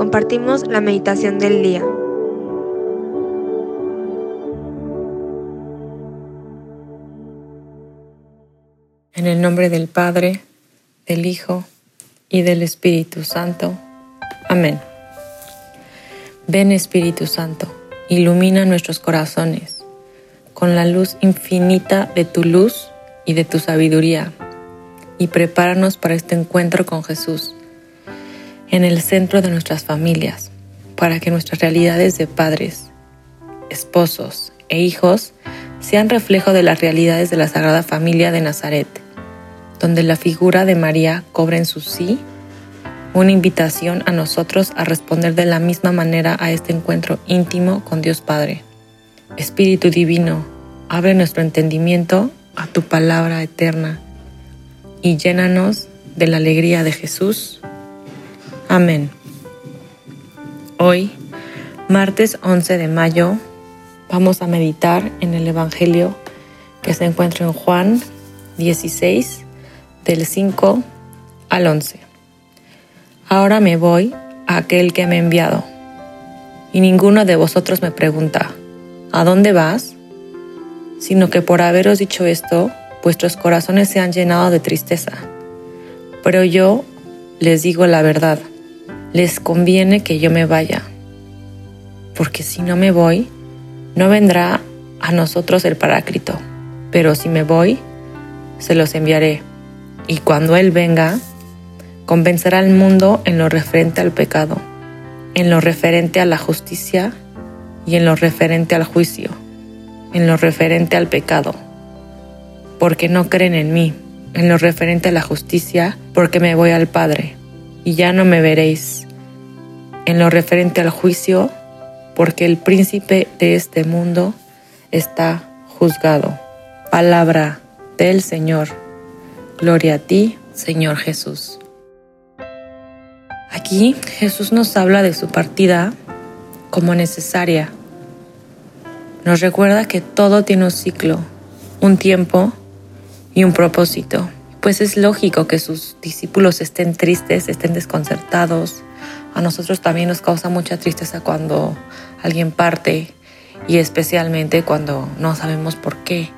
compartimos la meditación del día. En el nombre del Padre, del Hijo y del Espíritu Santo. Amén. Ven, Espíritu Santo, ilumina nuestros corazones con la luz infinita de tu luz y de tu sabiduría, y prepáranos para este encuentro con Jesús en el centro de nuestras familias, para que nuestras realidades de padres, esposos e hijos sean reflejo de las realidades de la Sagrada Familia de Nazaret, donde la figura de María cobra en su sí una invitación a nosotros a responder de la misma manera a este encuentro íntimo con Dios Padre. Espíritu Divino, abre nuestro entendimiento a tu palabra eterna y llénanos de la alegría de Jesús. Amén. Hoy, martes 11 de mayo, vamos a meditar en el Evangelio que se encuentra en Juan 16, del 5 al 11. Ahora me voy a aquel que me ha enviado, y ninguno de vosotros me pregunta, ¿a dónde vas? Sino que por haberos dicho esto, vuestros corazones se han llenado de tristeza. Pero yo les digo la verdad, les conviene que yo me vaya, porque si no me voy, no vendrá a nosotros el Paráclito, pero si me voy, se los enviaré. Y cuando Él venga, convencerá al mundo en lo referente al pecado, en lo referente a la justicia y en lo referente al juicio, en lo referente al pecado, porque no creen en mí, en lo referente a la justicia, porque me voy al Padre, y ya no me veréis, en lo referente al juicio, porque el príncipe de este mundo está juzgado. Palabra del Señor. Gloria a ti, Señor Jesús. Aquí Jesús nos habla de su partida como necesaria. Nos recuerda que todo tiene un ciclo, un tiempo y un propósito. Pues es lógico que sus discípulos estén tristes, estén desconcertados. A nosotros también nos causa mucha tristeza cuando alguien parte, y especialmente cuando no sabemos por qué.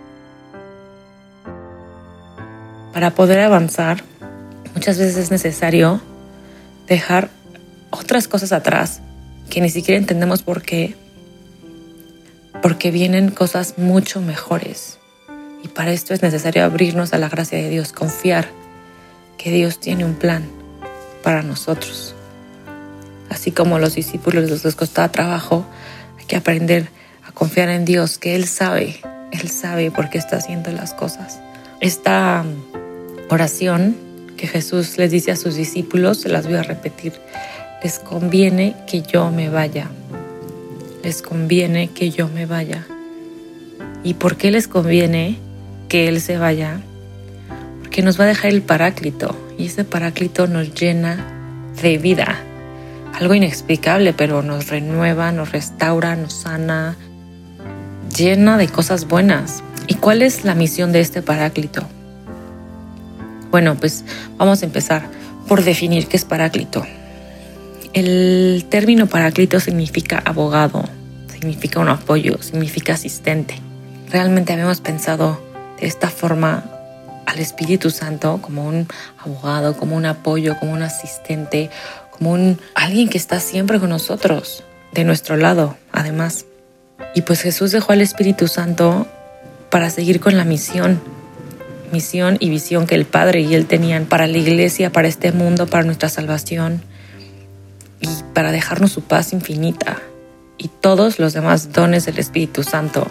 Para poder avanzar, muchas veces es necesario dejar otras cosas atrás que ni siquiera entendemos por qué, porque vienen cosas mucho mejores. Y para esto es necesario abrirnos a la gracia de Dios, confiar que Dios tiene un plan para nosotros. Así como a los discípulos les costaba trabajo, hay que aprender a confiar en Dios, que Él sabe por qué está haciendo las cosas. Esta oración que Jesús les dice a sus discípulos, se las voy a repetir. Les conviene que yo me vaya. Les conviene que yo me vaya. ¿Y por qué les conviene que Él se vaya? Porque nos va a dejar el Paráclito, y ese Paráclito nos llena de vida. Algo inexplicable, pero nos renueva, nos restaura, nos sana, llena de cosas buenas. ¿Y cuál es la misión de este Paráclito? Bueno, pues vamos a empezar por definir qué es Paráclito. El término Paráclito significa abogado, significa un apoyo, significa asistente. Realmente habíamos pensado de esta forma al Espíritu Santo como un abogado, como un apoyo, como un asistente, como alguien que está siempre con nosotros, de nuestro lado, además. Y pues Jesús dejó al Espíritu Santo para seguir con la misión y visión que el Padre y Él tenían para la iglesia, para este mundo, para nuestra salvación, y para dejarnos su paz infinita y todos los demás dones del Espíritu Santo.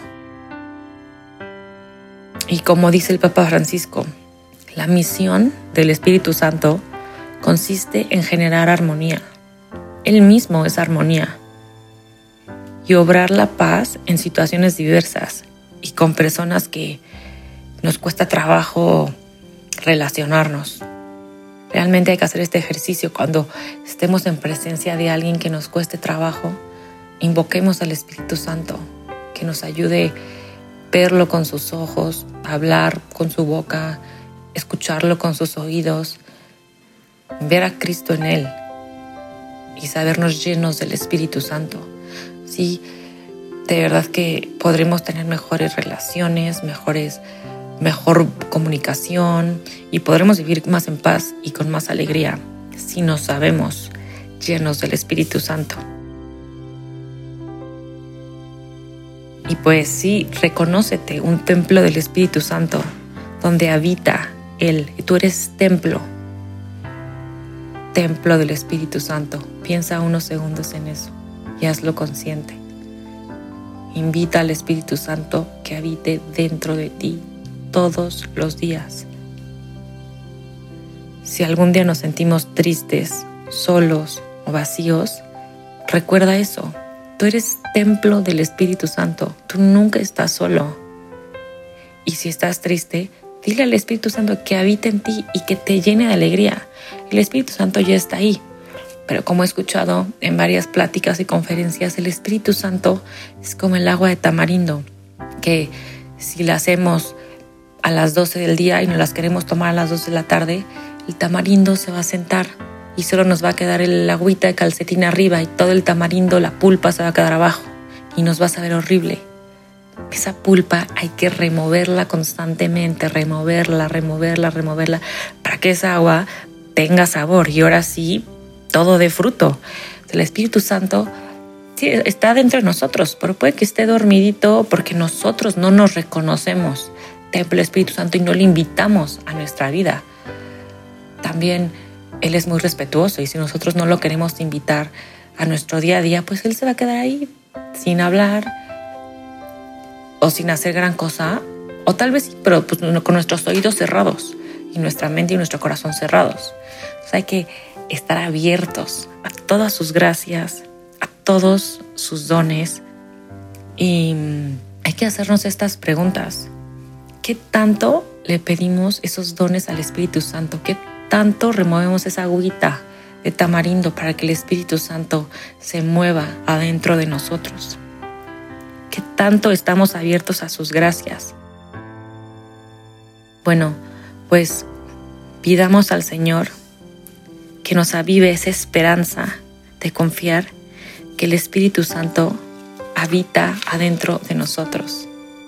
Y como dice el Papa Francisco, la misión del Espíritu Santo consiste en generar armonía. Él mismo es armonía. Y obrar la paz en situaciones diversas y con personas que nos cuesta trabajo relacionarnos. Realmente hay que hacer este ejercicio cuando estemos en presencia de alguien que nos cueste trabajo. Invoquemos al Espíritu Santo que nos ayude a verlo con sus ojos, hablar con su boca, escucharlo con sus oídos, ver a Cristo en él y sabernos llenos del Espíritu Santo. Sí, de verdad que podremos tener mejores relaciones, mejor comunicación y podremos vivir más en paz y con más alegría si nos sabemos llenos del Espíritu Santo. Y pues sí, reconócete un templo del Espíritu Santo donde habita Él. Tú eres templo del Espíritu Santo. Piensa unos segundos en eso y hazlo consciente. Invita al Espíritu Santo que habite dentro de ti todos los días. Si algún día nos sentimos tristes, solos o vacíos, recuerda eso. Tú eres templo del Espíritu Santo. Tú nunca estás solo. Y si estás triste, dile al Espíritu Santo que habite en ti y que te llene de alegría. El Espíritu Santo ya está ahí. Pero como he escuchado en varias pláticas y conferencias, el Espíritu Santo es como el agua de tamarindo, que si la hacemos a las 12 del día y nos las queremos tomar a las 2 de la tarde, el tamarindo se va a sentar y solo nos va a quedar el agüita de calcetín arriba y todo el tamarindo, la pulpa se va a quedar abajo y nos va a saber horrible. Esa pulpa hay que removerla constantemente, removerla, para que esa agua tenga sabor y ahora sí todo de fruto. El Espíritu Santo sí está dentro de nosotros, pero puede que esté dormidito porque nosotros no nos reconocemos templo del Espíritu Santo y no le invitamos a nuestra vida. También Él es muy respetuoso y si nosotros no lo queremos invitar a nuestro día a día, pues Él se va a quedar ahí sin hablar o sin hacer gran cosa, o tal vez sí, pero pues con nuestros oídos cerrados y nuestra mente y nuestro corazón cerrados. Entonces hay que estar abiertos a todas sus gracias, a todos sus dones y hay que hacernos estas preguntas. ¿Qué tanto le pedimos esos dones al Espíritu Santo? ¿Qué tanto removemos esa agüita de tamarindo para que el Espíritu Santo se mueva adentro de nosotros? ¿Qué tanto estamos abiertos a sus gracias? Bueno, pues pidamos al Señor que nos avive esa esperanza de confiar que el Espíritu Santo habita adentro de nosotros.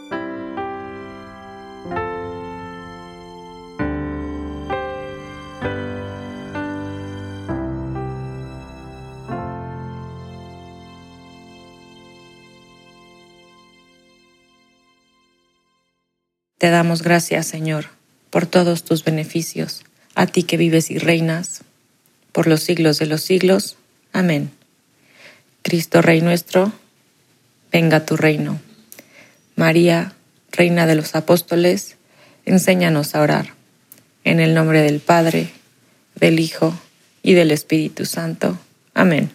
Te damos gracias, Señor, por todos tus beneficios, a ti que vives y reinas por los siglos de los siglos. Amén. Cristo, Rey nuestro, venga tu reino. María, Reina de los Apóstoles, enséñanos a orar. En el nombre del Padre, del Hijo y del Espíritu Santo. Amén.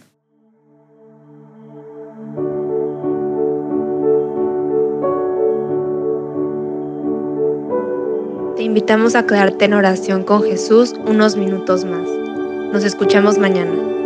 Te invitamos a quedarte en oración con Jesús unos minutos más. Nos escuchamos mañana.